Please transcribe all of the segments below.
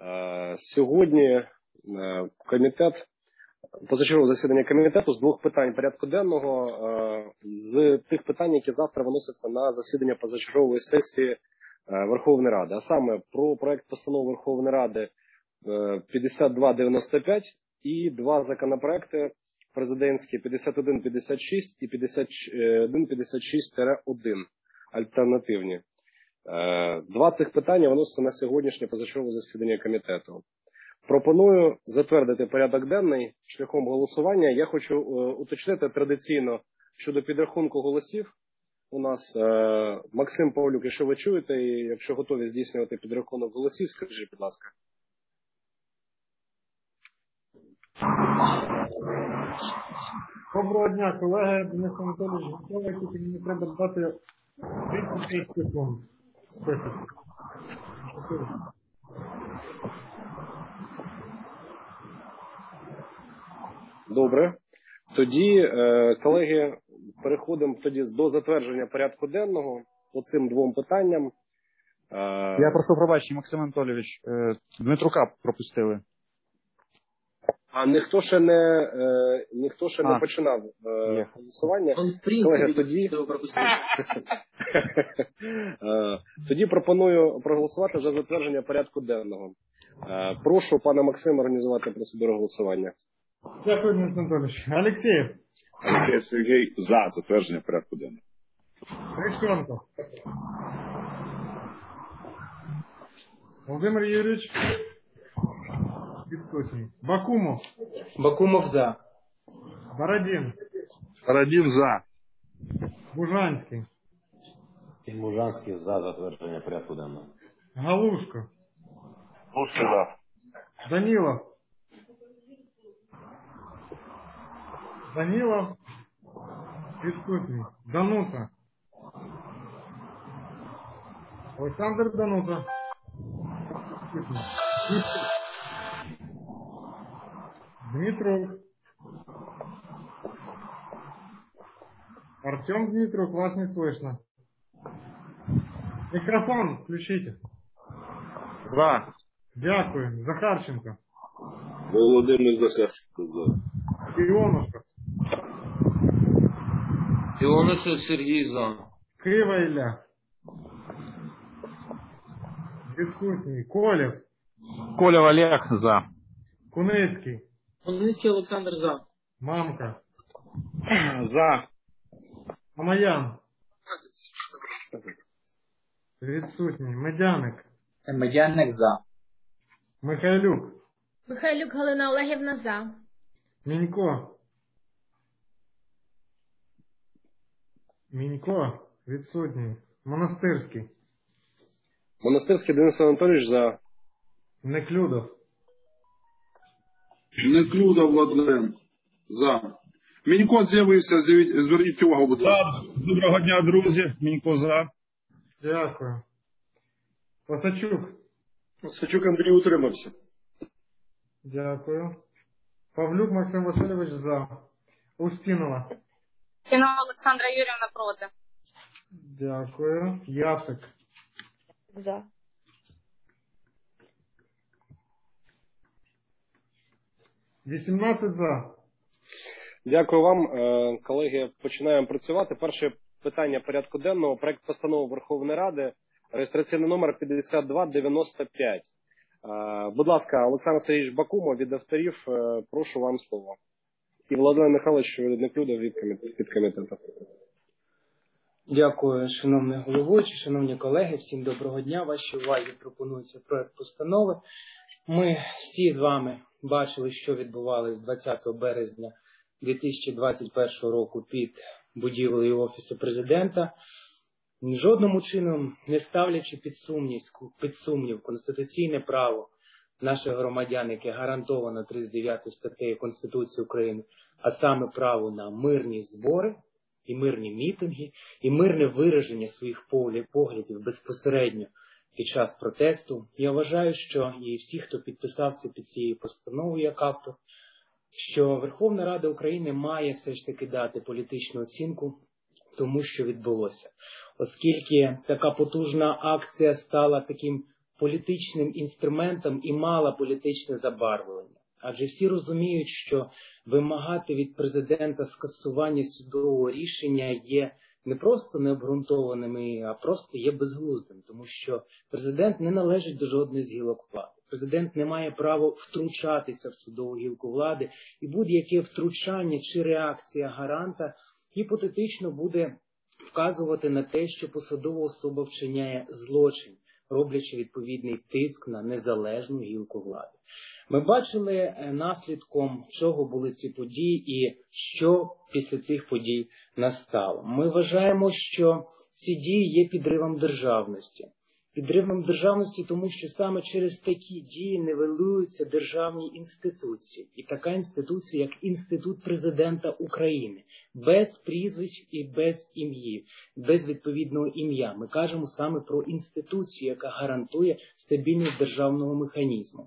Сьогодні позачергове засідання комітету з двох питань порядку денного, з тих питань, які завтра виносяться на засідання позачергової сесії Верховної Ради. А саме про проект постанови Верховної Ради 5295 і два законопроекти президентські 5156 і 5156-1 альтернативні. Два цих питання виносяться на сьогоднішнє позачергове засідання комітету. Пропоную затвердити порядок денний шляхом голосування. Я хочу уточнити традиційно щодо підрахунку голосів. У нас Максим Павлюк, якщо ви чуєте, і якщо готові здійснювати підрахунок голосів, скажіть, будь ласка. Доброго дня, колеги. Денис Анатолійович готовий, тільки мені треба дати 35 секунд. Добре. Тоді, колеги, переходимо тоді до затвердження порядку денного по цим двом питанням. Я прошу пробачення, Максим Анатолійович, Дмитрука пропустили. А ніхто ще не починав голосування. Колеги, тоді пропоную проголосувати за затвердження порядку денного. Прошу пана Максима організувати процедуру голосування. Дякую, Денис Анатолійович. Олексєєв. Олексєєв Сергій за затвердження порядку денного. Грищенко. Володимир Юрійович. Відсутній. Бакумов. Бакумов за. Бородін. Бородін за. Бужанський. Бужанський за затвердження порядку денного. Галушко. Галушко за. Данілов. Данілов. Відсутній. Дануца. Олександр Дануца. Дмитрук. Артем Дмитрук, вас не слышно. Микрофон включите. За. Дякую. Захарченко. Володимир Захарченко за. Іонушко. Іонушев Сергій за. Крива Ілля. Відсутній. Колєв. Колєв Олег за. Куницький. Куницький Олександр за. Мамка. За. Мамаян. Відсутній. Медяник. Медяник за. Михайлюк. Михайлюк Галина Олегівна за. Мінько. Мінько. Відсутній. Монастирський. Монастирський Денис Анатолійович за. Неклюдов. Неклюдов Владлен за. Мінько з'явився, зверніть увагу, будь ласка. Доброго дня, друзі. Мінько за. Дякую. Осачук. Осачук Андрій утримався. Дякую. Павлюк Максим Васильович за. Устінова. Устінова Олександра Юрівна проти. Дякую. Яцик. За. «18 за». Дякую вам, колеги. Починаємо працювати. Перше питання порядку денного. Проект постанови Верховної Ради, реєстраційний номер 5295. Будь ласка, Олександр Сергійович Бакумов від авторів, прошу вам слово. І Володимир Михайлович Неклюдов від комітету. Дякую, шановний головуючий, шановні колеги, всім доброго дня. Вашій увазі пропонується проект постанови. Ми всі з вами бачили, що відбувалося 20 березня 2021 року під будівлею Офісу Президента. Жодним чином не ставлячи під сумнів конституційне право наших громадян, яке гарантовано 39 статтею Конституції України, а саме право на мирні збори, і мирні мітинги, і мирне вираження своїх поглядів безпосередньо під час протесту. Я вважаю, що і всі, хто підписався під цією постановою як автор, що Верховна Рада України має все ж таки дати політичну оцінку тому, що відбулося. Оскільки така потужна акція стала таким політичним інструментом і мала політичне забарвлення. Адже всі розуміють, що вимагати від президента скасування судового рішення є не просто необґрунтованими, а просто є безглуздим. Тому що президент не належить до жодної з гілок влади. Президент не має права втручатися в судову гілку влади. І будь-яке втручання чи реакція гаранта гіпотетично буде вказувати на те, що посадова особа вчиняє злочин, роблячи відповідний тиск на незалежну гілку влади. Ми бачили наслідком, чого були ці події і що після цих подій настало. Ми вважаємо, що ці дії є підривом державності. Підривом державності, тому що саме через такі дії нівелюються державні інституції. І така інституція, як Інститут Президента України, без прізвищ і без ім'їв, без відповідного ім'я. Ми кажемо саме про інституцію, яка гарантує стабільність державного механізму.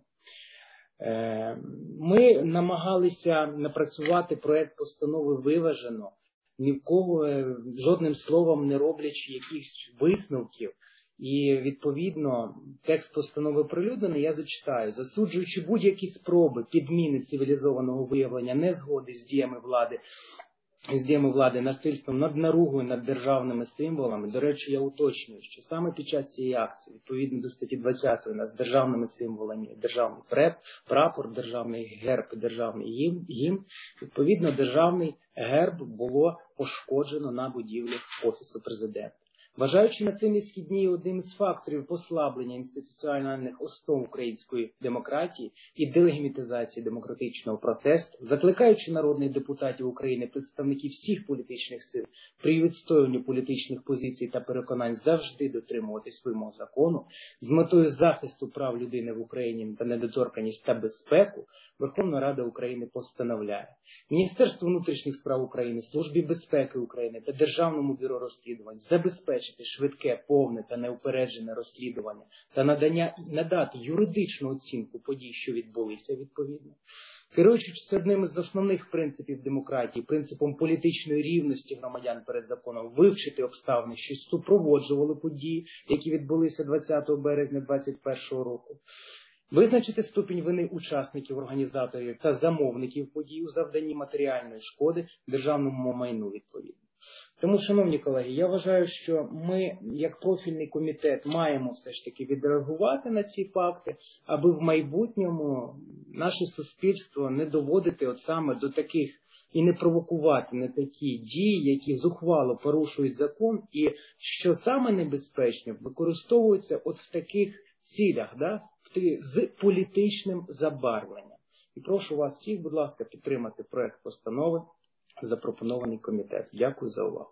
Ми намагалися напрацювати проект постанови виважено, ні в кого жодним словом не роблячи якихось висновків. І, відповідно, текст постанови оприлюднений, я зачитаю. Засуджуючи будь-які спроби підміни цивілізованого виявлення незгоди з діями влади насильством над наругою над державними символами. До речі, я уточнюю, що саме під час цієї акції, відповідно до статті 20 у нас державними символами державний прапор, державний герб і державний гімн, відповідно, державний герб було пошкоджено на будівлі Офісу Президента. Вважаючи насильницькі дії одним з факторів послаблення інституціональних основ української демократії і делегітимізації демократичного протесту, закликаючи народних депутатів України, представників всіх політичних сил при відстоюванні політичних позицій та переконань завжди дотримуватись вимог закону, з метою захисту прав людини в Україні та недоторканність та безпеку, Верховна Рада України постановляє Міністерству внутрішніх справ України, Службі безпеки України та Державному бюро розслідувань забезпечити швидке, повне та неупереджене розслідування та надати юридичну оцінку подій, що відбулися відповідно. Керуючись одним із основних принципів демократії, принципом політичної рівності громадян перед законом, вивчити обставини, що супроводжували події, які відбулися 20 березня 2021 року. Визначити ступінь вини учасників, організаторів та замовників подій у завданні матеріальної шкоди державному майну відповідно. Тому, шановні колеги, я вважаю, що ми, як профільний комітет, маємо все ж таки відреагувати на ці факти, аби в майбутньому наше суспільство не доводити от саме до таких і не провокувати на такі дії, які зухвало порушують закон і, що саме небезпечне, використовуються от в таких цілях, з політичним забарвленням. І прошу вас всіх, будь ласка, підтримати проект постанови, запропонований комітет. Дякую за увагу.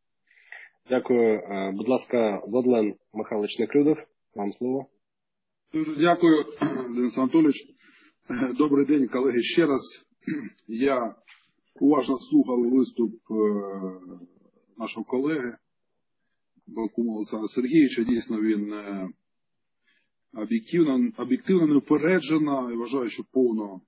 Дякую. Будь ласка, Владлен Михайлович Неклюдов, вам слово. Дуже дякую, Денис Анатолійович. Добрий день, колеги. Ще раз я уважно слухав виступ нашого колеги Бакумова Олександра Сергійовича. Дійсно, він об'єктивно, неупереджено, і вважаю, що повно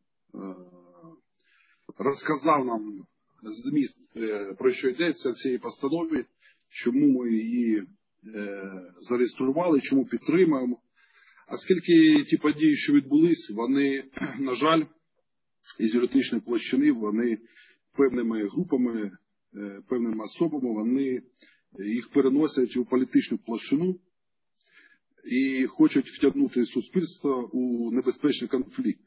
розказав нам зміст, про що йдеться в цій постанові, чому ми її зареєстрували, чому підтримуємо. Оскільки ті події, що відбулись, вони, на жаль, із юридичної площини, вони певними групами, певними особами, вони їх переносять у політичну площину і хочуть втягнути суспільство у небезпечний конфлікт.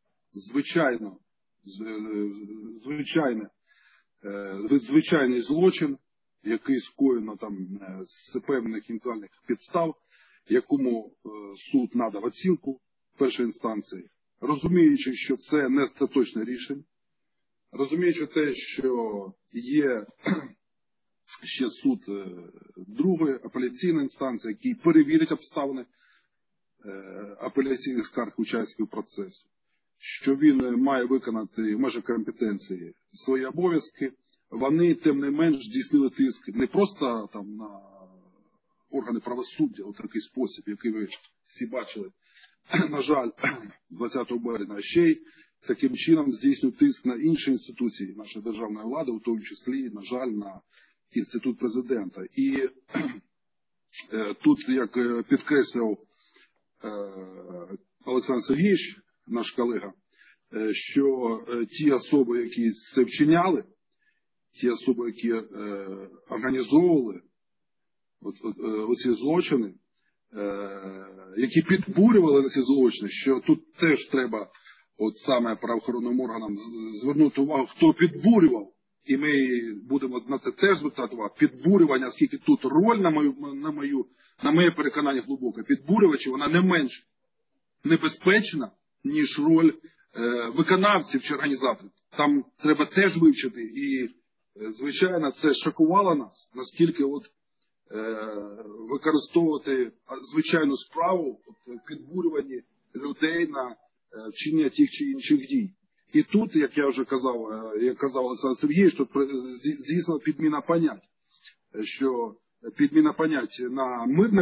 Звичайний злочин, який скоєно там з певних інтелектуальних підстав, якому суд надав оцінку першої інстанції, розуміючи, що це не остаточне рішення, розуміючи те, що є ще суд другої апеляційної інстанції, який перевірить обставини апеляційних скарг учасників процесу, що він має виконати в межах компетенції свої обов'язки, вони, тим не менш, здійснили тиск не просто там на органи правосуддя у такий спосіб, який ви всі бачили, на жаль, 20 березня, а ще й таким чином здійснюють тиск на інші інституції нашої державної влади, у тому числі, на жаль, на Інститут Президента. І тут, як підкреслив Олександр Сергійович, наш колега, що ті особи, які це вчиняли, ті особи, які організовували оці злочини, які підбурювали на ці злочини, що тут теж треба от саме правоохоронним органам звернути увагу, хто підбурював, і ми будемо на це теж звертати увагу, підбурювання, оскільки тут роль, на моє переконання глибоке, підбурювачів, вона не менш небезпечна, ніж роль виконавців чи організаторів. Там треба теж вивчити, і, звичайно, це шокувало нас, наскільки використовувати звичайну справу підбурювання людей на вчинення тих чи інших дій. І тут, як я вже казав Олександр Сергійович, тут дійсно підміна понять, що підміна понять на мирне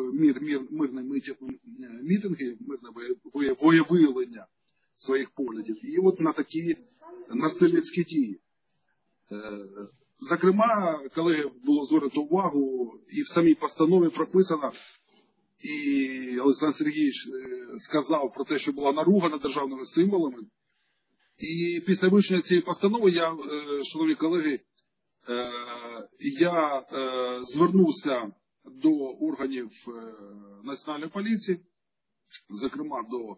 мітинги, мирне виявлення своїх поглядів, і от на такі насильницькі дії. Зокрема, колеги, було звернуто увагу, і в самій постанові прописано, і Олександр Сергійович сказав про те, що була наруга над державними символами. І після вивчення цієї постанови, шановні колеги, я звернувся до органів Національної поліції, зокрема до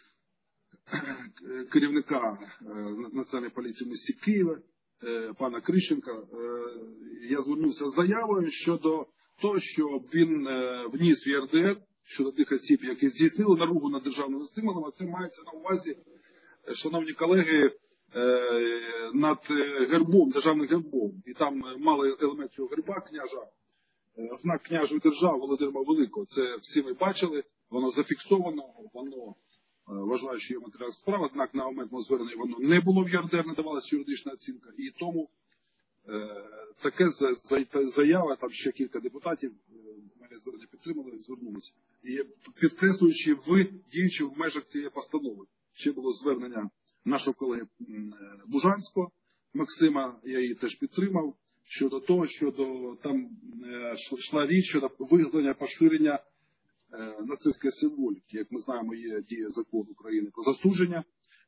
керівника Національної поліції в місті Києва, пана Крищенка. Я звернувся з заявою щодо того, що він вніс в ЄРДР щодо тих осіб, які здійснили наругу над державними стимулами. Це мається на увазі, шановні колеги, над гербом, державним гербом. І там мали елемент цього герба княжа, знак княжої держави Володимира Великого. Це всі ми бачили, воно зафіксовано, воно вважаю, що є матеріал справи, однак на момент мого звернення воно не було в ЄРДР, не давалася юридична оцінка. І тому таке заява, там ще кілька депутатів мене звернення підтримали, звернулися. І підкреслюючи, діючи в межах цієї постанови, ще було звернення нашого колеги Бужанського Максима, я її теж підтримав, щодо того, там йшла річ щодо виявлення поширення нацистської символіки. Як ми знаємо, є дія закону України про засудження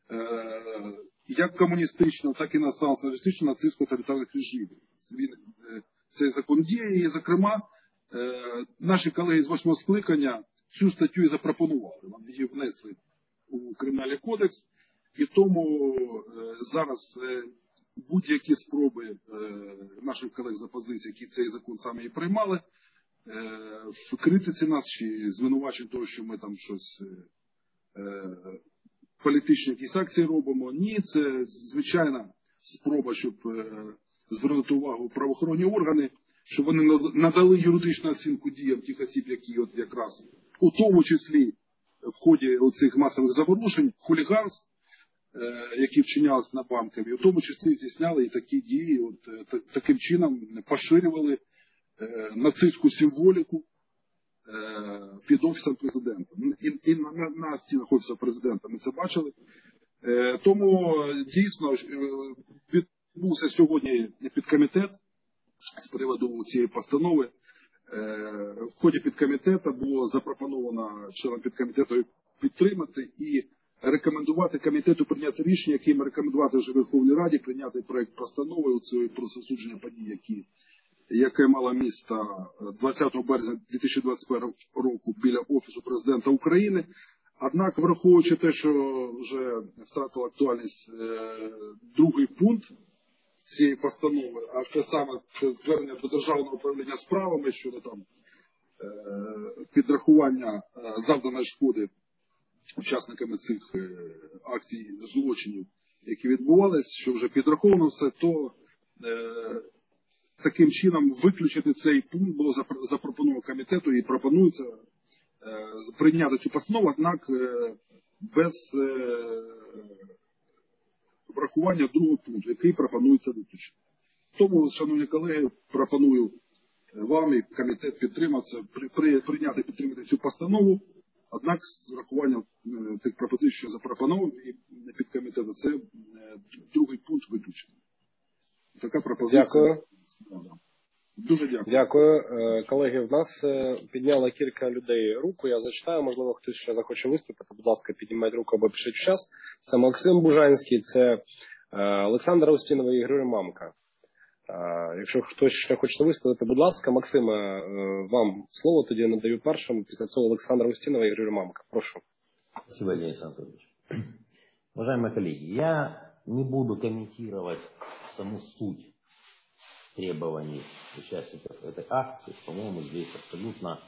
як комуністичного, так і націонал-соціалістичного нацистського тоталітарних режимів. Цей закон діє, і, зокрема, наші колеги з 8-го скликання цю статтю і запропонували. Вони її внесли у Кримінальний кодекс, і тому зараз будь-які спроби наших колег з опозиції, які цей закон саме і приймали, в критиці нас чи звинувачень того, що ми там щось політичні якісь акції робимо. Ні, це звичайна спроба, щоб звернути увагу правоохоронні органи, щоб вони надали юридичну оцінку діям тих осіб, які от якраз у тому числі в ході цих масових заворушень, хуліганств, які вчинялись на Банкові, у тому числі здійсняли і такі дії, таким чином поширювали нацистську символіку під Офісом президента. І на стінах Офісу президента ми це бачили. Тому дійсно відбувся сьогодні підкомітет з приводу цієї постанови. В ході підкомітету було запропоновано членам підкомітету підтримати і рекомендувати комітету прийняти рішення, яким рекомендувати вже Верховній Раді прийняти проект постанови про засудження подій, яке мало місце 20 березня 2021 року біля Офісу президента України. Однак, враховуючи те, що вже втратив актуальність другий пункт цієї постанови, а це саме звернення до Державного управління справами щодо там підрахування завданої шкоди учасниками цих акцій злочинів, які відбувалися, що вже підраховано все, то таким чином виключити цей пункт було запропоновано комітету і пропонується прийняти цю постанову, однак без врахування другого пункту, який пропонується виключити. Тому, шановні колеги, пропоную вам і комітет підтримати цю постанову, однак з врахуванням тих пропозицій, що запропоновані під комітетом, це другий пункт виключити. Така пропозиція. Дякую. Дуже дякую. Дякую. Колеги, в нас підняло кілька людей руку. Я зачитаю, можливо, хтось ще захоче виступити. Будь ласка, підніміть руку або пишіть в час. Це Максим Бужанський, це Олександр Устінов і Григорій Мамка. Якщо хтось ще хоче виступити, будь ласка, Максиме, вам слово тоді надаю першим. Після цього Олександр Устінов і Григорій Мамка. Прошу. Спасибо, Денис Анатольевич. Уважаемые коллеги, я не буду комментировать саму суть требований участников этой акции. По-моему, здесь абсолютно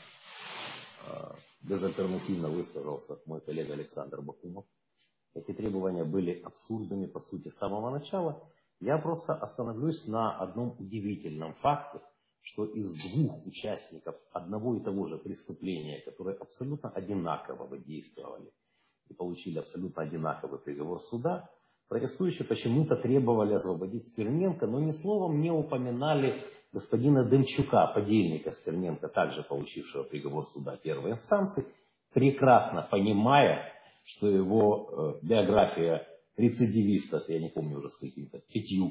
безальтернативно высказался мой коллега Александр Бакумов. Эти требования были абсурдными, по сути, с самого начала. Я просто остановлюсь на одном удивительном факте, что из двух участников одного и того же преступления, которые абсолютно одинаково действовали и получили абсолютно одинаковый приговор суда, протестующие почему-то требовали освободить Стерненко, но ни словом не упоминали господина Демчука, подельника Стерненко, также получившего приговор суда первой инстанции, прекрасно понимая, что его биография рецидивиста, я не помню уже с какими-то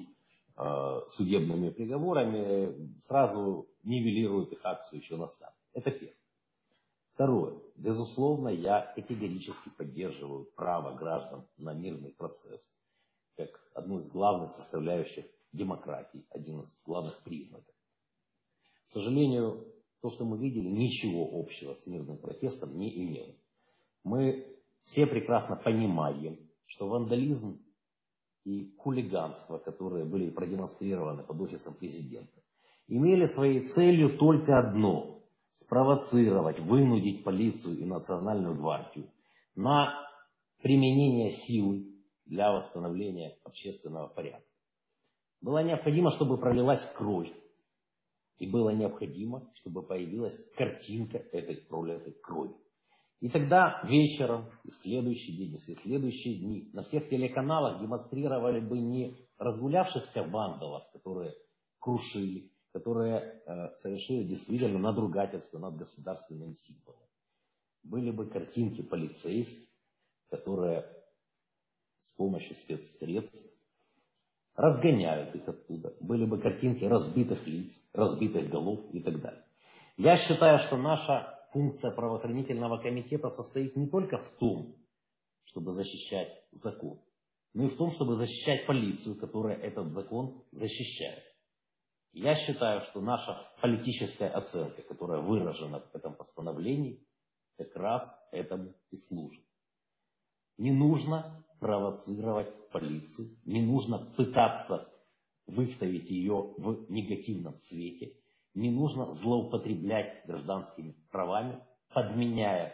5 судебными приговорами, сразу нивелирует их акцию еще на старте. Это первое. Второе. Безусловно, я категорически поддерживаю право граждан на мирный процесс, как одну из главных составляющих демократии, один из главных признаков. К сожалению, то, что мы видели, ничего общего с мирным протестом не имело. Мы все прекрасно понимаем, что вандализм и хулиганство, которые были продемонстрированы под офисом президента, имели своей целью только одно – спровоцировать, вынудить полицию и национальную гвардию на применение силы для восстановления общественного порядка. Было необходимо, чтобы пролилась кровь, и было необходимо, чтобы появилась картинка этой пролитой крови. И тогда вечером, и в следующий день, и в следующие дни на всех телеканалах демонстрировали бы не разгулявшихся вандалов, которые крушили, которые совершили действительно надругательство над государственным символом. Были бы картинки полицейских, которые с помощью спецсредств разгоняют их оттуда. Были бы картинки разбитых лиц, разбитых голов и так далее. Я считаю, что наша функция правоохранительного комитета состоит не только в том, чтобы защищать закон, но и в том, чтобы защищать полицию, которая этот закон защищает. Я считаю, что наша политическая оценка, которая выражена в этом постановлении, как раз этому и служит. Не нужно провоцировать полицию, не нужно пытаться выставить ее в негативном свете, не нужно злоупотреблять гражданскими правами, подменяя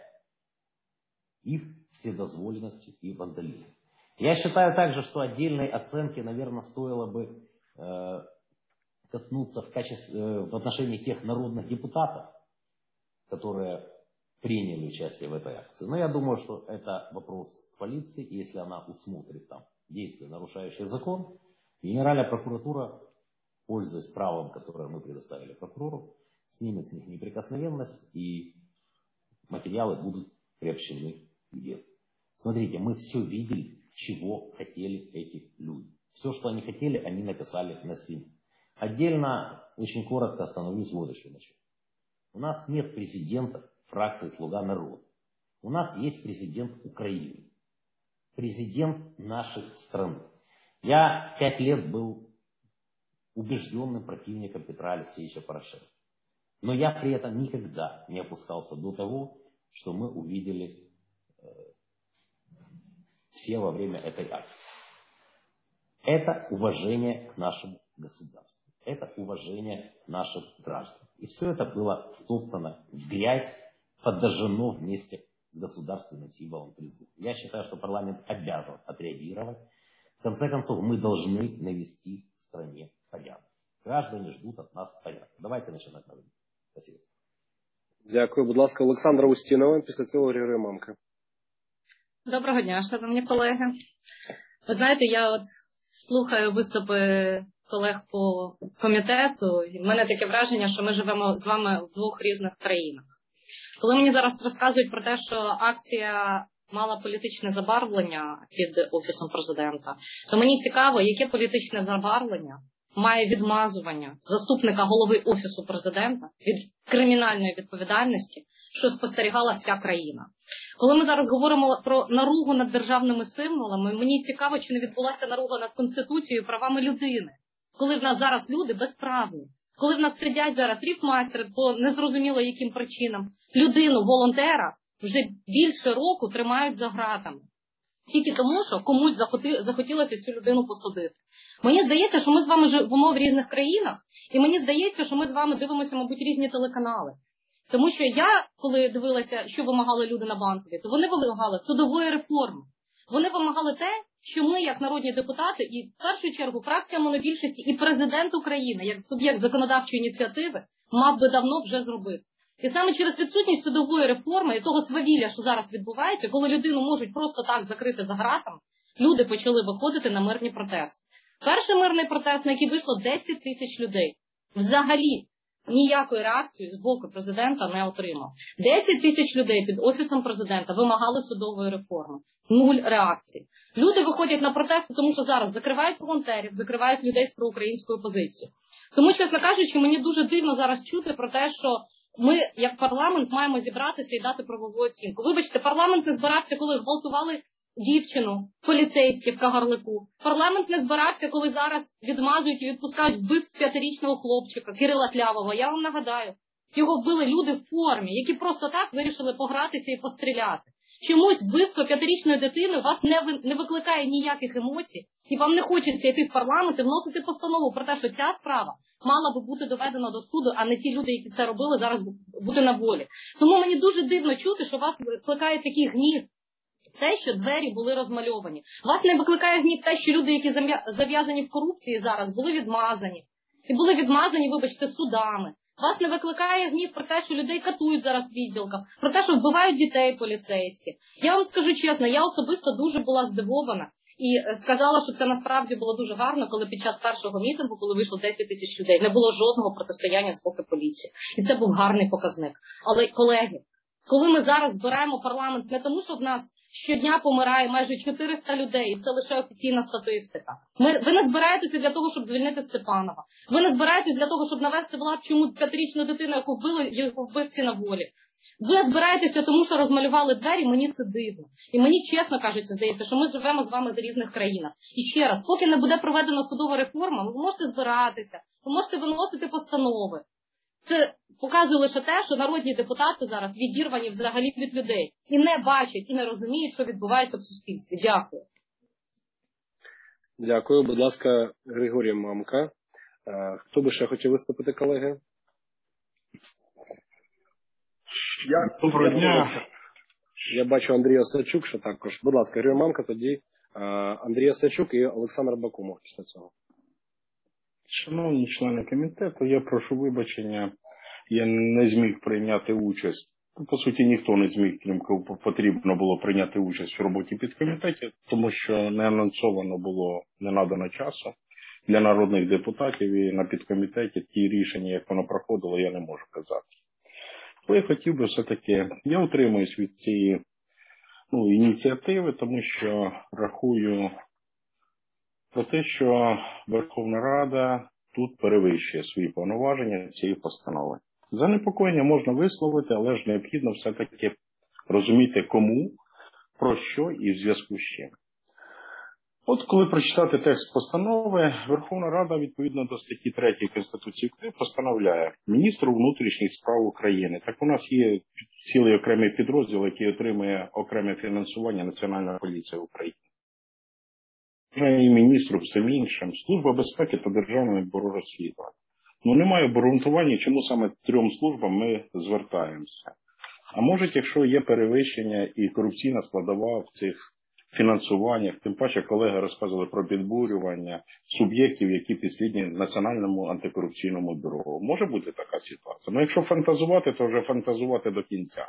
их вседозволенностью и вандализмом. Я считаю также, что отдельной оценки, наверное, стоило бы коснуться в отношении тех народных депутатов, которые приняли участие в этой акции. Но я думаю, что это вопрос к полиции, и если она усмотрит там действия, нарушающие закон, Генеральная прокуратура, пользуясь правом, которое мы предоставили прокурору, снимет с них неприкосновенность, и материалы будут приобщены к делу. Смотрите, мы все видели, чего хотели эти люди. Все, что они хотели, они написали на стене. Отдельно, очень коротко остановлюсь вот еще на чем. У нас нет президента фракции «Слуга народа». У нас есть президент Украины. Президент нашей страны. Я 5 лет был убежденным противником Петра Алексеевича Порошенко. Но я при этом никогда не опускался до того, что мы увидели все во время этой акции. Это уважение к нашему государству. Это уважение наших граждан. И все это было втоптано в грязь, подожжено вместе с государственным символом призыва. Я считаю, что парламент обязан отреагировать. В конце концов, мы должны навести в стране порядок. Граждане ждут от нас порядка. Давайте начинать на время. Спасибо. Дякую. Будь ласка, Олександра Устінова, після цього Григорій Мамка. Доброго дня, шановні колеги. Ви знаєте, я от слухаю виступи колег по комітету, і в мене таке враження, що ми живемо з вами в 2 різних країнах. Коли мені зараз розказують про те, що акція мала політичне забарвлення під Офісом президента, то мені цікаво, яке політичне забарвлення має відмазування заступника голови Офісу президента від кримінальної відповідальності, що спостерігала вся країна. Коли ми зараз говоримо про наругу над державними символами, мені цікаво, чи не відбулася наруга над Конституцією і правами людини. Коли в нас зараз люди безправні, коли в нас сидять зараз ріфмастери по незрозуміло яким причинам, людину, волонтера, вже більше року тримають за ґратами. Тільки тому, що комусь захотілося цю людину посадити. Мені здається, що ми з вами живемо в різних країнах, і мені здається, що ми з вами дивимося, мабуть, різні телеканали. Тому що я, коли дивилася, що вимагали люди на Банковій, то вони вимагали судової реформи. Вони вимагали те, що ми, як народні депутати, і в першу чергу фракція монобільшості, і президент України, як суб'єкт законодавчої ініціативи, мав би давно вже зробити. І саме через відсутність судової реформи і того свавілля, що зараз відбувається, коли людину можуть просто так закрити за ґратами, люди почали виходити на мирні протести. Перший мирний протест, на який вийшло 10 тисяч людей, взагалі ніякої реакції з боку президента не отримав. 10 тисяч людей під Офісом президента вимагали судової реформи. Нуль реакції. Люди виходять на протести, тому що зараз закривають волонтерів, закривають людей з проукраїнською позицією. Тому, чесно кажучи, мені дуже дивно зараз чути про те, що ми, як парламент, маємо зібратися і дати правову оцінку. Вибачте, парламент не збирався, коли зґвалтували дівчину поліцейські в Кагарлику. Парламент не збирався, коли зараз відмазують і відпускають вбивць 5-річного хлопчика Кирила Тлявова. Я вам нагадаю, його вбили люди в формі, які просто так вирішили погратися і постріляти. Чомусь вбивство 5-річної дитини вас не викликає ніяких емоцій, і вам не хочеться йти в парламент і вносити постанову про те, що ця справа мала би бути доведена до суду, а не ті люди, які це робили, зараз бути на волі. Тому мені дуже дивно чути, що вас викликає такий гнів, те, що двері були розмальовані. Вас не викликає гнів те, що люди, які зав'язані в корупції зараз, були відмазані. І були відмазані, вибачте, судами. Вас не викликає гнів про те, що людей катують зараз в відділках, про те, що вбивають дітей поліцейські. Я вам скажу чесно, я особисто дуже була здивована і сказала, що це насправді було дуже гарно, коли під час першого мітингу, коли вийшло 10 тисяч людей, не було жодного протистояння з боку поліції. І це був гарний показник. Але, колеги, коли ми зараз збираємо парламент не тому, що в нас щодня помирає майже 400 людей, і це лише офіційна статистика. Ви не збираєтеся для того, щоб звільнити Степанова. Ви не збираєтеся для того, щоб навести в лад чому 5-річну дитину, яку вбили, його вбивці на волі. Ви збираєтеся тому, що розмалювали двері, мені це дивно. І мені, чесно кажучи, здається, що ми живемо з вами в різних країнах. І ще раз, поки не буде проведена судова реформа, ви можете збиратися, ви можете виносити постанови. Це показує лише те, що народні депутати зараз відірвані взагалі від людей. І не бачать, і не розуміють, що відбувається в суспільстві. Дякую. Дякую. Будь ласка, Григорій Мамка. Хто би ще хотів виступити, колеги? Доброго дня. Я бачу Андрія Сачук, що також. Будь ласка, Григорій Мамка, тоді Андрій Сачук і Олександр Бакумов після цього. Шановні члени комітету, я прошу вибачення, я не зміг прийняти участь. По суті, ніхто не зміг, крім кого потрібно було прийняти участь в роботі підкомітетів, тому що не анонсовано було, не надано часу для народних депутатів, і на підкомітеті ті рішення, як воно проходило, я не можу казати. Але я хотів би все-таки, я утримуюсь від цієї ініціативи, тому що рахую про те, що Верховна Рада тут перевищує свої повноваження цієї постанови. Занепокоєння можна висловити, але ж необхідно все-таки розуміти кому, про що і в зв'язку з чим. От коли прочитати текст постанови, Верховна Рада, відповідно до статті 3 Конституції України, постановляє міністру внутрішніх справ України. Так у нас є цілий окремий підрозділ, який отримує окреме фінансування Національної поліції України. І міністру всім іншим, Служба безпеки та Державне бюро розслідувань. Немає обґрунтування, чому саме 3 службам ми звертаємося. А може, якщо є перевищення і корупційна складова в цих фінансуваннях, тим паче колеги розказували про підбурювання суб'єктів, які підслідні Національному антикорупційному бюро. Може бути така ситуація. Якщо фантазувати, то вже фантазувати до кінця.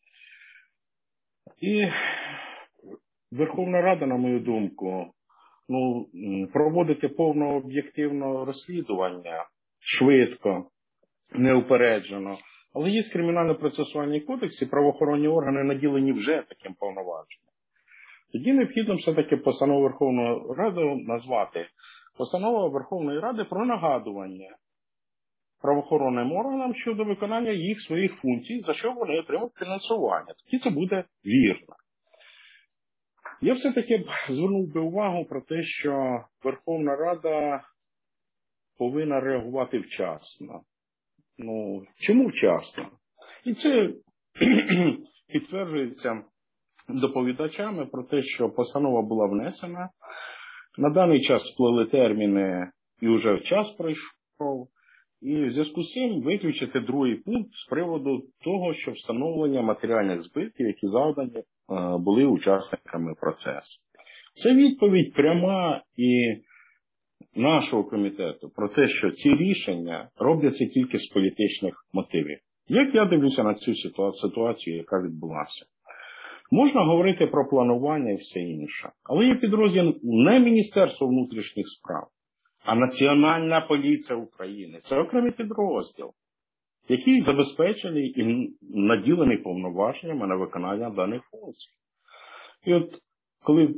І Верховна Рада, на мою думку, проводити повно об'єктивне розслідування швидко, неупереджено. Але є кримінально-процесуальний кодекс, і правоохоронні органи наділені вже таким повноваженням. Тоді необхідно все-таки постанову Верховної Ради назвати постанова Верховної Ради про нагадування правоохоронним органам щодо виконання їх своїх функцій, за що вони отримують фінансування. Тоді це буде вірно. Я все-таки звернув би увагу про те, що Верховна Рада повинна реагувати вчасно. Чому вчасно? І це підтверджується доповідачами про те, що постанова була внесена. На даний час сплили терміни і вже час пройшов. І в зв'язку з цим виключити другий пункт з приводу того, що встановлення матеріальних збитків, які завдані були учасниками процесу. Це відповідь пряма і нашого комітету про те, що ці рішення робляться тільки з політичних мотивів. Як я дивлюся на цю ситуацію, яка відбулася? Можна говорити про планування і все інше, але є підрозділ не Міністерства внутрішніх справ, а Національна поліція України. Це окремий підрозділ, який забезпечений і наділений повноваженнями на виконання даних функцій. І от коли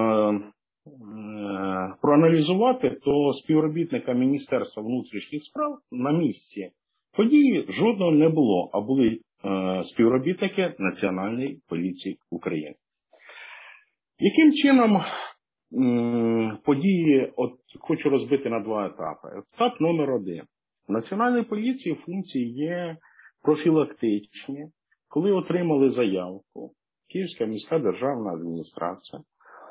проаналізувати, то співробітника Міністерства внутрішніх справ на місці події жодного не було, а були співробітники Національної поліції України. Яким чином події хочу розбити на два етапи. Етап номер 1. В Національній поліції функції є профілактичні. Коли отримали заявку, Київська міська державна адміністрація,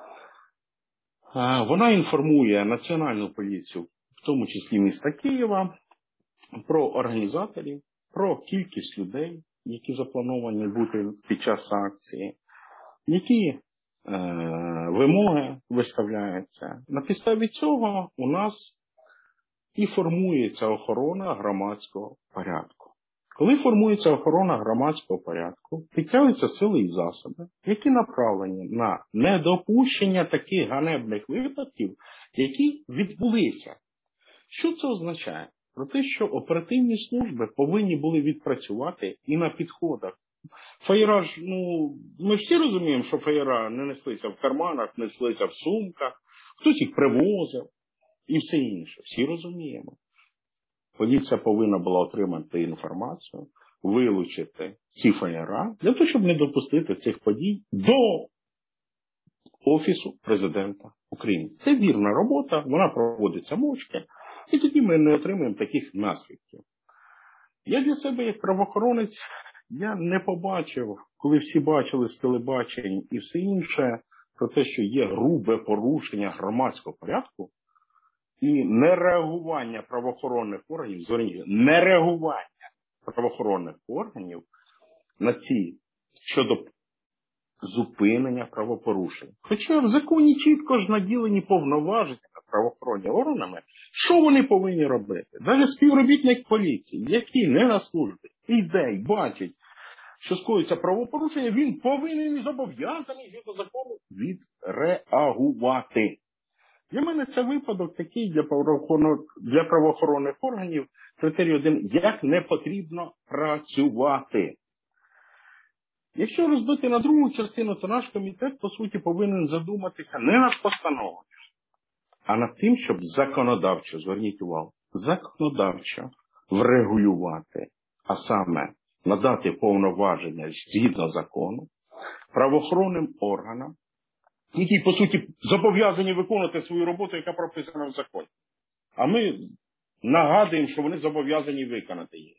вона інформує Національну поліцію, в тому числі міста Києва, про організаторів, про кількість людей, які заплановані бути під час акції, які вимоги виставляються. На підставі цього у нас і формується охорона громадського порядку. Коли формується охорона громадського порядку, підтягуються сили і засоби, які направлені на недопущення таких ганебних випадків, які відбулися. Що це означає? Про те, що оперативні служби повинні були відпрацювати і на підходах. Фаєра ж, ми всі розуміємо, що фаєра не неслися в карманах, неслися в сумках, хтось їх привозив і все інше. Всі розуміємо. Поліція повинна була отримати інформацію, вилучити ці фаєра, для того, щоб не допустити цих подій до Офісу Президента України. Це вірна робота, вона проводиться мовчки, і тоді ми не отримаємо таких наслідків. Я для себе, як правоохоронець, я не побачив, коли всі бачили з телебачень і все інше, про те, що є грубе порушення громадського порядку і нереагування правоохоронних органів, зверніть, нереагування правоохоронних органів на ці щодо зупинення правопорушень. Хоча в законі чітко ж наділені повноваження правоохоронні органами, що вони повинні робити? Навіть співробітник поліції, який не на службі, йде і бачить, що скоїться правопорушення, він повинен і зобов'язаний згідно закону відреагувати. Для мене це випадок такий для правоохоронних органів, критерій 1, як не потрібно працювати. Якщо розбити на другу частину, то наш комітет, по суті, повинен задуматися не над постановою, а над тим, щоб законодавчо, зверніть увагу, законодавчо врегулювати, а саме надати повноваження згідно закону правоохоронним органам, які, по суті, зобов'язані виконувати свою роботу, яка прописана в законі. А ми нагадуємо, що вони зобов'язані виконати її.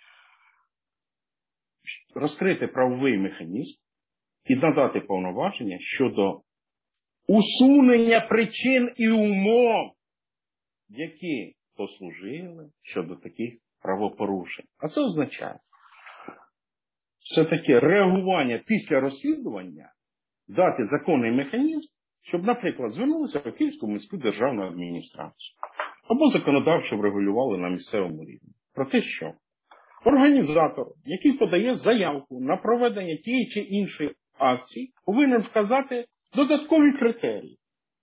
Розкрити правовий механізм і надати повноваження щодо усунення причин і умов, які послужили щодо таких правопорушень. А це означає все-таки реагування після розслідування, дати законний механізм, щоб, наприклад, звернулися в Київську міську державну адміністрацію або законодавчо врегулювали на місцевому рівні. Про те, що організатор, який подає заявку на проведення тієї чи іншої акції, повинен вказати додаткові критерії.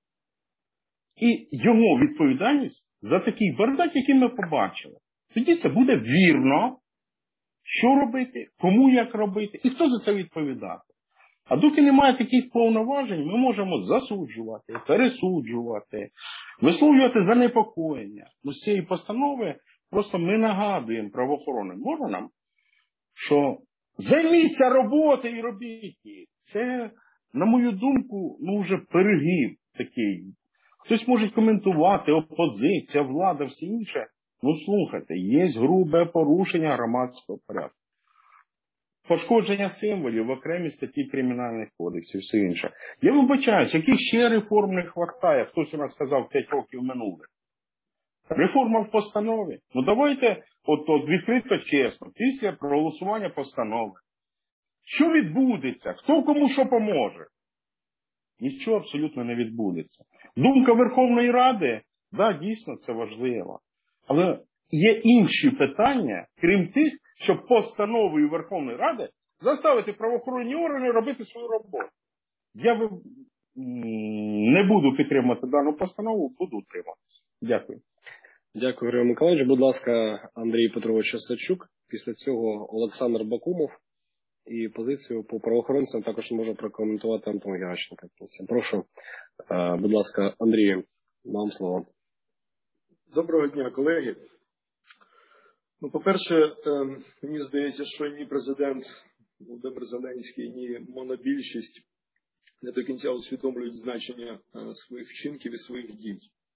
І його відповідальність за такий бардак, який ми побачили. Тоді це буде вірно, що робити, кому як робити і хто за це відповідати. А доки немає таких повноважень, ми можемо засуджувати, пересуджувати, висловлювати занепокоєння. З цієї постанови просто ми нагадуємо правоохоронним органам, що займіться роботою і робіть її. Це, на мою думку, вже перегиб такий. Хтось може коментувати, опозиція, влада, все інше. Слухайте, є грубе порушення громадського порядку. Пошкодження символів в окремій статті Кримінальних кодексів, все інше. Я вибачаюсь, яких ще реформ не вистачає? Хтось у нас сказав 5 років минулих. Реформа в постанові. Давайте відкрито, чесно, після проголосування постанови. Що відбудеться? Хто кому що поможе? Нічого абсолютно не відбудеться. Думка Верховної Ради, дійсно, це важливо. Але є інші питання, крім тих, щоб постановою Верховної Ради заставити правоохоронні органи робити свою роботу. Я не буду підтримувати дану постанову, буду утриматися. Дякую. Дякую, Григорій Миколаївич. Будь ласка, Андрій Петрович Осадчук. Після цього Олександр Бакумов. І позицію по правоохоронцям також може прокоментувати Антон Геращенко. Прошу, будь ласка, Андрію, вам слово. Доброго дня, колеги. По-перше, мені здається, що ні президент Володимир Зеленський, ні монобільшість не до кінця усвідомлюють значення своїх вчинків і своїх дій.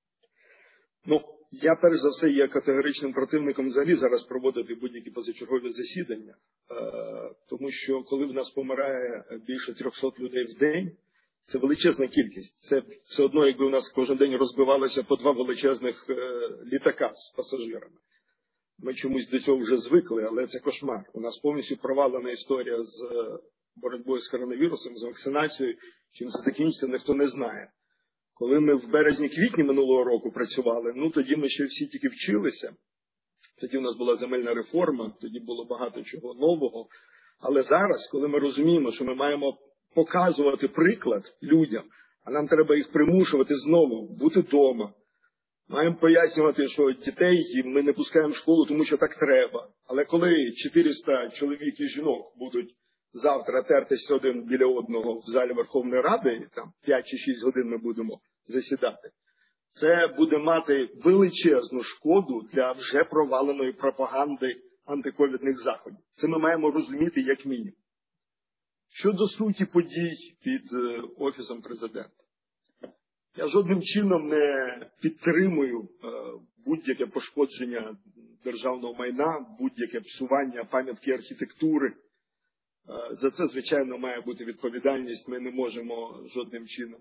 Я, перш за все, є категоричним противником взагалі зараз проводити будь-які позачергові засідання, тому що коли в нас помирає більше 300 людей в день, це величезна кількість. Це все одно, якби у нас кожен день розбивалося по 2 величезних літака з пасажирами. Ми чомусь до цього вже звикли, але це кошмар. У нас повністю провалена історія з боротьбою з коронавірусом, з вакцинацією. Чим це закінчиться, ніхто не знає. Коли ми в березні-квітні минулого року працювали, тоді ми ще всі тільки вчилися. Тоді у нас була земельна реформа, тоді було багато чого нового. Але зараз, коли ми розуміємо, що ми маємо показувати приклад людям, а нам треба їх примушувати знову бути вдома. Маємо пояснювати, що дітей ми не пускаємо в школу, тому що так треба. Але коли 400 чоловік і жінок будуть завтра тертись один біля одного в залі Верховної Ради, і там 5 чи 6 годин ми будемо засідати, це буде мати величезну шкоду для вже проваленої пропаганди антиковідних заходів. Це ми маємо розуміти як мінімум. Щодо суті подій під Офісом Президента. Я жодним чином не підтримую будь-яке пошкодження державного майна, будь-яке псування пам'ятки архітектури. За це, звичайно, має бути відповідальність. Ми не можемо жодним чином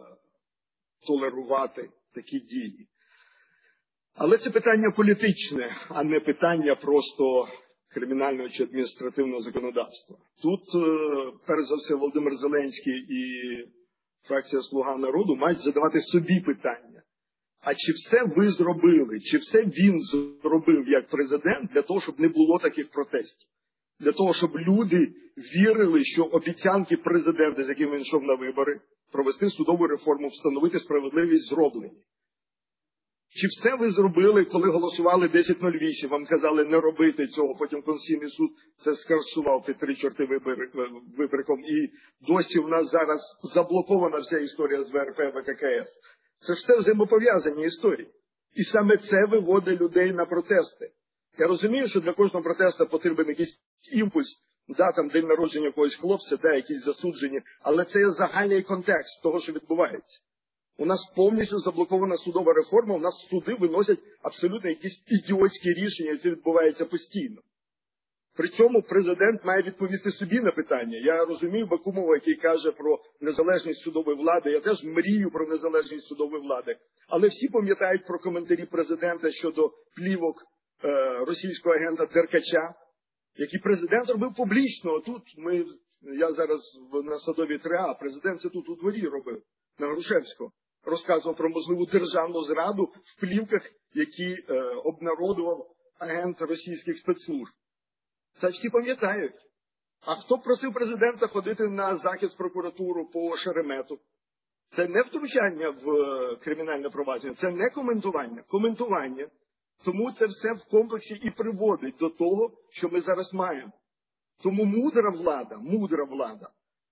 толерувати такі дії. Але це питання політичне, а не питання просто кримінального чи адміністративного законодавства. Тут, перш за все, Володимир Зеленський і фракція «Слуга народу» мають задавати собі питання. А чи все ви зробили, чи все він зробив як президент для того, щоб не було таких протестів? Для того, щоб люди вірили, що обіцянки президента, з яким він йшов на вибори, провести судову реформу, встановити справедливість, зроблені. Чи все ви зробили, коли голосували 10.08, вам казали не робити цього, потім Конституційний суд це скасував під 3 чорти виборком, і досі в нас зараз заблокована вся історія з ВРП, ВККС. Це ж все взаємопов'язані історії. І саме це виводить людей на протести. Я розумію, що для кожного протесту потрібен якийсь імпульс, там день народження якогось хлопця, якісь засудження, але це є загальний контекст того, що відбувається. У нас повністю заблокована судова реформа, у нас суди виносять абсолютно якісь ідіотські рішення, і це відбувається постійно. При цьому президент має відповісти собі на питання. Я розумію Бакумова, який каже про незалежність судової влади, я теж мрію про незалежність судової влади. Але всі пам'ятають про коментарі президента щодо плівок російського агента Деркача, який президент робив публічно. Я зараз на Садовій 3А, президент це тут у дворі робив, на Грушевського. Розказував про можливу державну зраду в плівках, які обнародував агент російських спецслужб. Це всі пам'ятають. А хто просив президента ходити на захід в прокуратуру по Шеремету? Це не втручання в кримінальне провадження, це не коментування. Коментування. Тому це все в комплексі і приводить до того, що ми зараз маємо. Тому мудра влада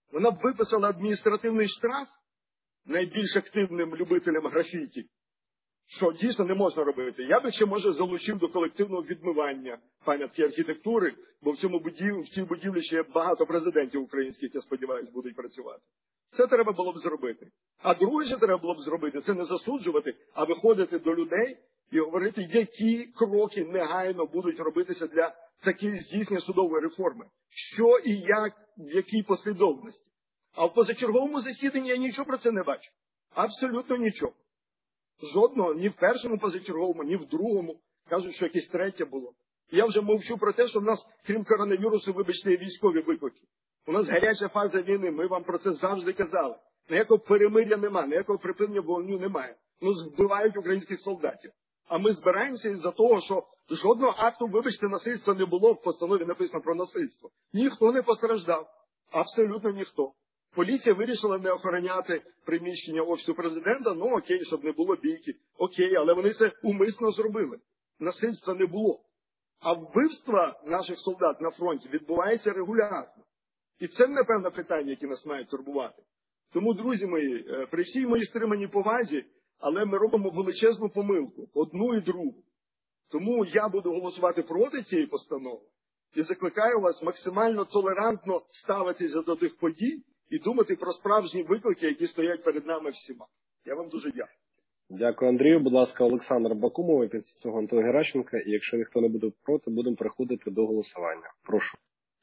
Вона б виписала адміністративний штраф найбільш активним любителям графіті, що дійсно не можна робити. Я би ще, може, залучив до колективного відмивання пам'ятки архітектури, бо в цій будівлі ще багато президентів українських, я сподіваюся, будуть працювати. Це треба було б зробити. А друге, що треба було б зробити, це не засуджувати, а виходити до людей і говорити, які кроки негайно будуть робитися для такої здійснення судової реформи. Що і як, в якій послідовності. А в позачерговому засіданні я нічого про це не бачу. Абсолютно нічого. Жодного, ні в першому позачерговому, ні в другому. Кажуть, що якесь третє було. Я вже мовчу про те, що в нас, крім коронавірусу, вибачте, є військові виклики. У нас гаряча фаза війни, ми вам про це завжди казали. Ніякого перемир'я немає, ніякого припинення вогню немає. Нас вбивають українських солдатів. А ми збираємося із-за того, що жодного акту, вибачте, насильства не було, в постанові написано про насильство. Ніхто не постраждав. Абсолютно ніхто. Поліція вирішила не охороняти приміщення Офісу Президента, ну окей, щоб не було бійки. Окей, але вони це умисно зробили. Насильства не було. А вбивства наших солдат на фронті відбувається регулярно. І це, напевно, питання, які нас мають турбувати. Тому, друзі мої, при всій моїй стриманій повазі, але ми робимо величезну помилку, одну і другу. Тому я буду голосувати проти цієї постанови і закликаю вас максимально толерантно ставитися до тих подій і думати про справжні виклики, які стоять перед нами всіма. Я вам дуже дякую. Дякую, Андрію. Будь ласка, Олександр Бакумов, під цього Антон Геращенко. І якщо ніхто не буде проти, будемо переходити до голосування. Прошу.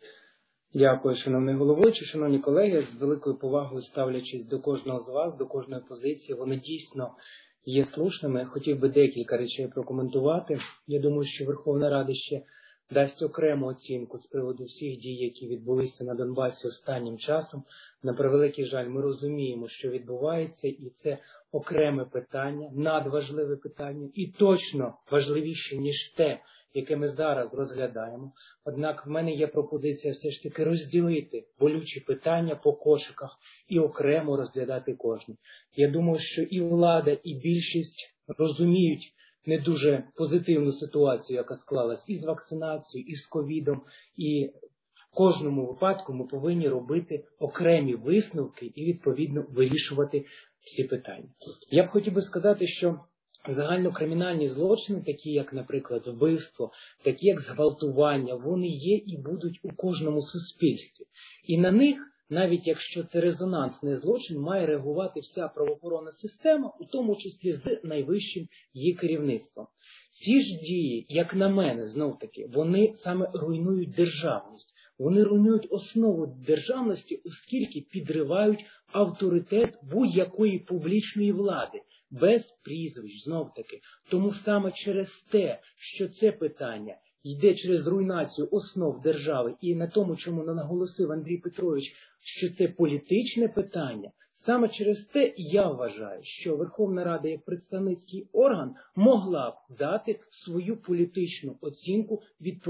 Дякую, шановний головуючий, шановні колеги. З великою повагою ставлячись до кожного з вас, до кожної позиції, вони дійсно є слушними. Я хотів би декілька речей прокоментувати. Я думаю, що Верховна Рада ще дасть окрему оцінку з приводу всіх дій, які відбулися на Донбасі останнім часом. На превеликий жаль, ми розуміємо, що відбувається, і це окреме питання, надважливе питання, і точно важливіше, ніж те, яке ми зараз розглядаємо. Однак в мене є пропозиція все ж таки розділити болючі питання по кошиках і окремо розглядати кожне. Я думаю, що і влада, і більшість розуміють не дуже позитивну ситуацію, яка склалась і з вакцинацією, і з ковідом, і в кожному випадку ми повинні робити окремі висновки і відповідно вирішувати всі питання. Я б хотів би сказати, що загальнокримінальні злочини, такі як, наприклад, вбивство, такі як зґвалтування, вони є і будуть у кожному суспільстві. І на них, навіть якщо це резонансний злочин, має реагувати вся правоохоронна система, у тому числі з найвищим її керівництвом. Ці ж дії, як на мене, знов-таки, вони саме руйнують державність. Вони руйнують основу державності, оскільки підривають авторитет будь-якої публічної влади. Без прізвищ, знов-таки. Тому саме через те, що це питання йде через руйнацію основ держави, і на тому, чому наголосив Андрій Петрович, що це політичне питання, саме через те я вважаю, що Верховна Рада як представницький орган могла б дати свою політичну оцінку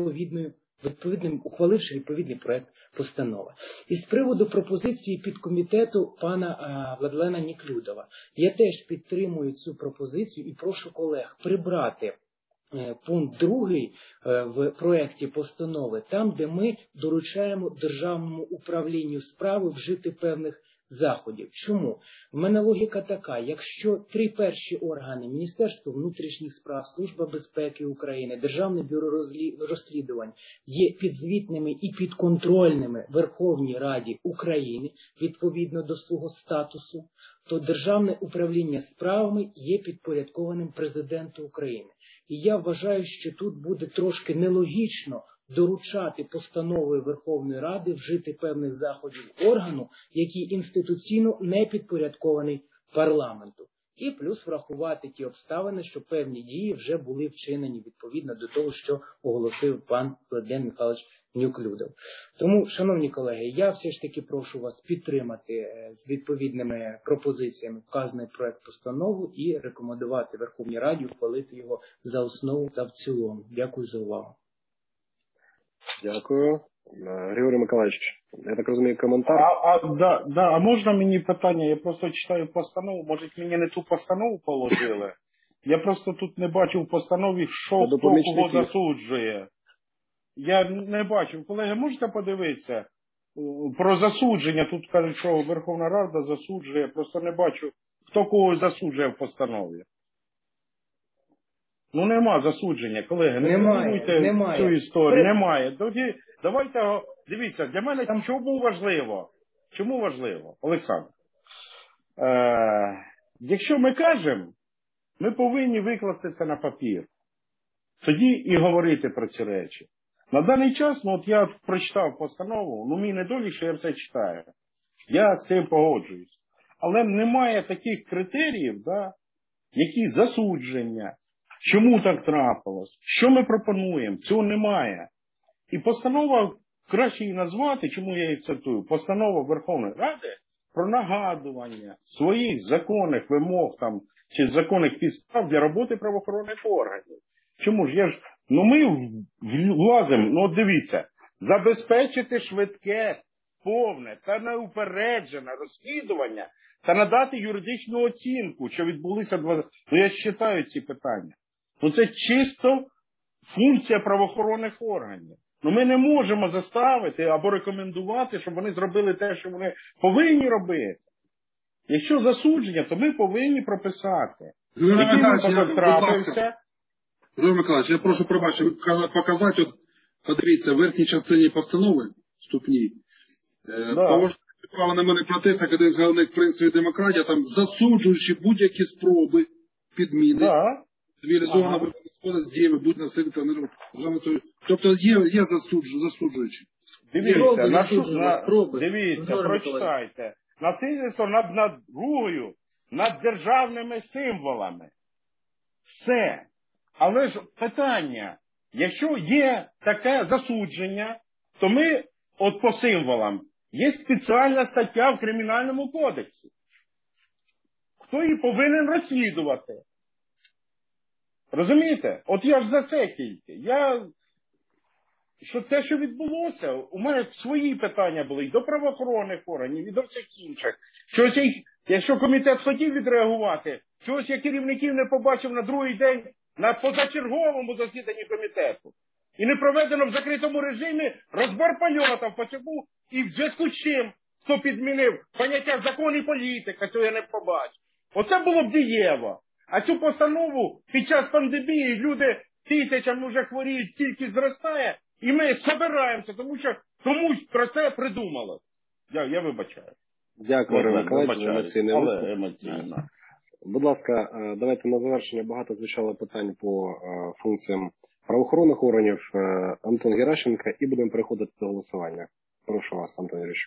ухваливши відповідний проект постанови. І з приводу пропозиції підкомітету пана Владлена Неклюдова. Я теж підтримую цю пропозицію і прошу колег прибрати пункт 2 в проєкті постанови, там, де ми доручаємо Державному управлінню справи вжити певних заходів. Чому? В мене логіка така, якщо 3 перші органи, Міністерство внутрішніх справ, Служба безпеки України, Державне бюро розслідувань є підзвітними і підконтрольними Верховній Раді України відповідно до свого статусу, то Державне управління справами є підпорядкованим Президенту України. І я вважаю, що тут буде трошки нелогічно доручати постановою Верховної Ради вжити певних заходів органу, який інституційно не підпорядкований парламенту. І плюс врахувати ті обставини, що певні дії вже були вчинені відповідно до того, що оголосив пан Владлен Михайлович Неклюдов. Тому, шановні колеги, я все ж таки прошу вас підтримати з відповідними пропозиціями вказаний проект постанови і рекомендувати Верховній Раді ухвалити його за основу та в цілому. Дякую за увагу. Дякую. Григорій Миколаївич, я так розумію, коментар? А можна мені питання? Я просто читаю постанову, може мені не ту постанову положили? Я просто тут не бачив в постанові, що хто кого засуджує. Я не бачив. Колеги, можете подивитися? про засудження, тут кажуть, що Верховна Рада засуджує, просто не бачу, хто когось засуджує в постанові. Ну нема засудження, колеги, не коментуйте цю історію, немає. Тоді давайте, дивіться, для мене чому важливо, Олександр? Якщо ми кажемо, ми повинні викласти це на папір. Тоді і говорити про ці речі. На даний час, от я прочитав постанову, мій недолік, що я все читаю. Я з цим погоджуюсь. Але немає таких критеріїв, які засудження, чому так трапилось, що ми пропонуємо, цього немає. І постанова, краще її назвати, чому я її цитую, постанова Верховної Ради про нагадування своїх законних вимог чи законних підстав для роботи правоохоронних органів. Чому ж? Ми влазимо, дивіться, забезпечити швидке, повне та неупереджене розслідування та надати юридичну оцінку, що відбулися я читаю ці питання. Це чисто функція правоохоронних органів. Ми не можемо заставити або рекомендувати, щоб вони зробили те, що вони повинні робити. Якщо засудження, то ми повинні прописати. Який випадок трапився. Григорій Миколаївич, я прошу пробачення показати, подивіться, в верхній частині постанови, вступній, право на мене протест, як один з головних принципів демократії, там засуджуючи будь-які спроби підміни, цивілізованого з діями, будь насильства, тобто є засуджуючі. Дивіться, прочитайте. Насильство над другою, над державними символами. Все. Але ж питання, якщо є таке засудження, то ми, по символам, є спеціальна стаття в Кримінальному кодексі. Хто її повинен розслідувати? Розумієте? Я ж за це тільки. Те, що відбулося, у мене свої питання були і до правоохоронних органів, і до всіх інших. Якщо комітет хотів відреагувати, чогось я керівників не побачив на другий день, на позачерговому засіданні комітету. І не проведено в закритому режимі розбор польотів, почему і в зв'язку з чим, хто підмінив поняття закон і політика, цього я не побачив. Оце було б дієво. А цю постанову під час пандемії люди тисячами вже хворіють, кількість зростає, і ми збираємося, тому що комусь про це придумали. Я вибачаю. Дякую, Григорій Миколаївич, емоційно. Будь ласка, давайте на завершення, багато звучало питань по функціям правоохоронних органів. Антон Геращенко, і будемо переходити до голосування. Прошу вас, Антон Юрійович.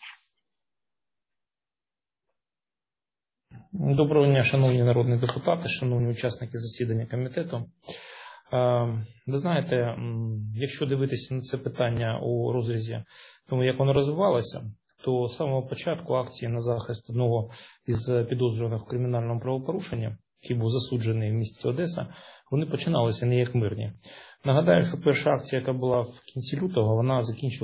Доброго дня, шановні народні депутати, шановні учасники засідання комітету. Ви знаєте, якщо дивитися на це питання у розрізі тому, як воно розвивалося, то з самого початку акції на захист одного із підозрюваних у кримінальному правопорушенні, який був засуджений в місті Одеса, вони починалися не як мирні. Нагадаю, що перша акція, яка була в кінці лютого, вона закінчилася